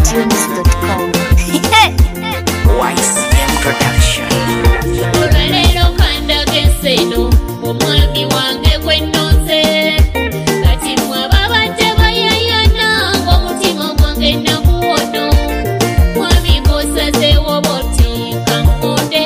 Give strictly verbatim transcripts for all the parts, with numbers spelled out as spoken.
tunes dot com. Y C M Production. Olwaleero kandageseno omwami wange gwe nnonze kati mwababadde bayayana ng'omutima gwange naguwono mwami gosazeewo boti kankonde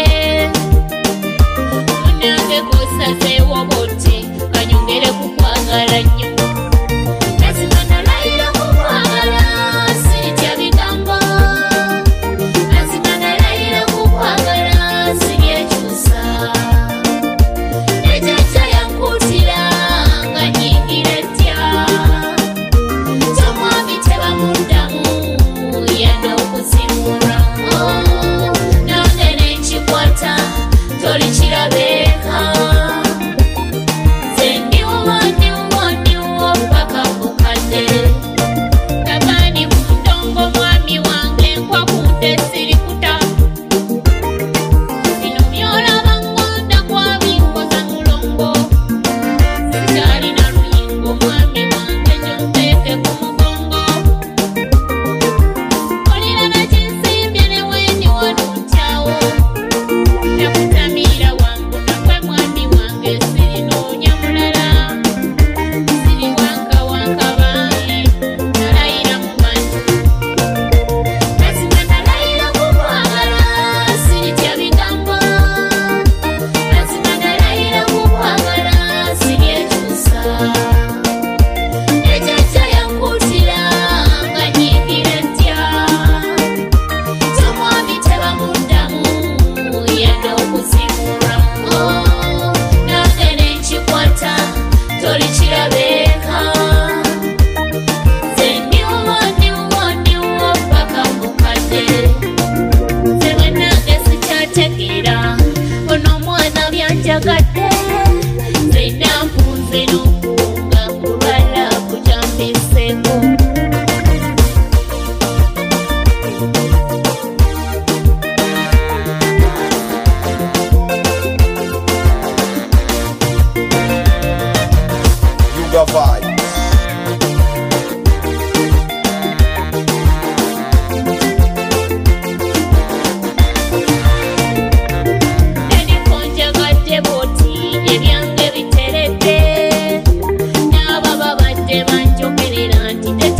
munange gosazeewo boti kanyongere kukwagala nnyo mazima nalayira kukwagala sitya bigambo mazima nalayira kukwagala sibyekyusa nejjajja yankutira nga nyingira etya tomwami tebamuddamu yadde okuzimulwa nange nenkikwata tolikirabeeka nze ndiwo ndiwo ndiwo paka kukadde tagani mu ndongo mwami wange nkwakunde sirikuta bino byolaba ngonda kwabinkoza mulongo sikyalina luyingo mwami wange gyonteeke ku mugongo olina nakinsimbye ne wendi wano nkyawo nakutamiira wangu nakwe mwami wange sirinoonya mulala siri wanka wanka bange nalayira mu bantu mazima nalayira kukwagala siritya bigambo mazima nalayira kukwagala siryekyusa nejjajja yankutira nga nyingira etya tomwami tebamuddamu yadde okuzimulwa nange nenkikwata tolikirabeeka nze ndiwo ndiwo ndiwo paka mukadde nze bwennange sikyategeera ono omwana byanjagadde nze nampunze n'okuwunga kulwala kujambiseeko Yuga Vibes. nedikonjagadde boti ebyange biteredde n'aba babadde banjogerera nti